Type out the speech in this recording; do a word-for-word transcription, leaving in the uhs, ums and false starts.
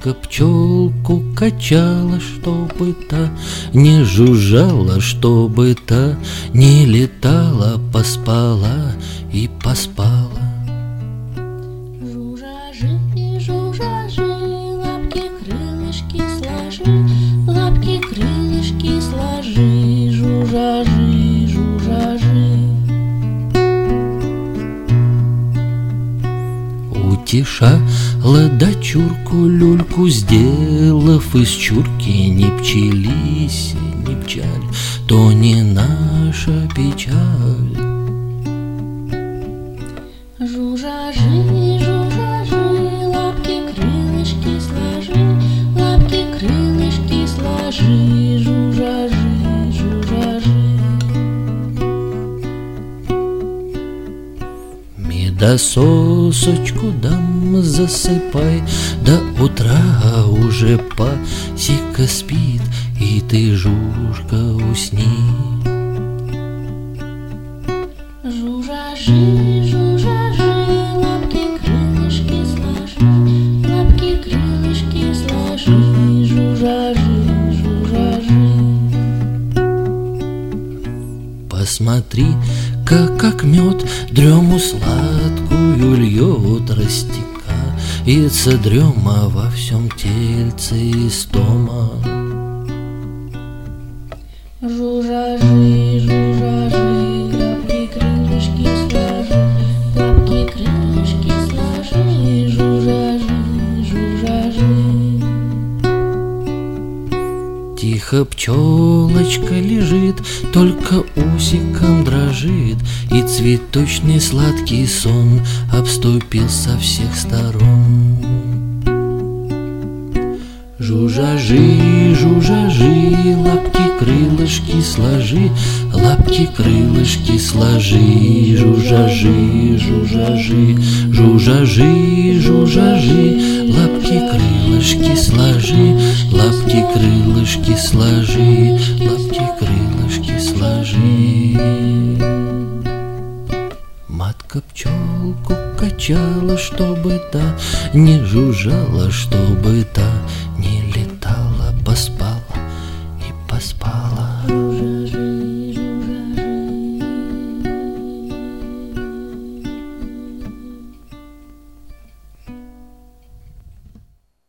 Матка пчелку качала, чтобы та не жужжала, чтобы та не летала, поспала и поспала. Жужжажи, жужжажи, лапки, крылышки сложи, лапки, крылышки сложи, жужжажи, жужжажи. Утешала дочурку люльку, сделав из чурки: не пчелись, не печаль, то не наша печаль. Жужжажи, жужжажи, лапки, крылышки сложи, лапки, крылышки сложи, жужжажи, жужжажи. Медососочку дам, засыпай, до утра уже пасека спит, и ты, жужка, усни. Жужжажи, жужжажи, лапки, крылышки сложи, лапки, крылышки сложи, жужжажи, жужжажи. Посмотри-ка, как мед дрему сладкую льет, растекается дрема во всем тельце истома. Жужжажи, жужжажи, лапки, крылышки сложи, лапки, крылышки сложи, жужжажи, жужжажи. Тихо пчелочка лежит, только усиком дрожит, и цветочный сладкий сон обступил со всех сторон. Жужжажи, жужжажи, лапки, крылышки сложи, лапки, крылышки сложи, жужжажи, жужжажи, жужжажи, жужжажи, лапки, крылышки сложи, лапки, крылышки сложи, лапки, крылышки сложи. Матка пчелку качала, чтобы та не жужжала, чтобы та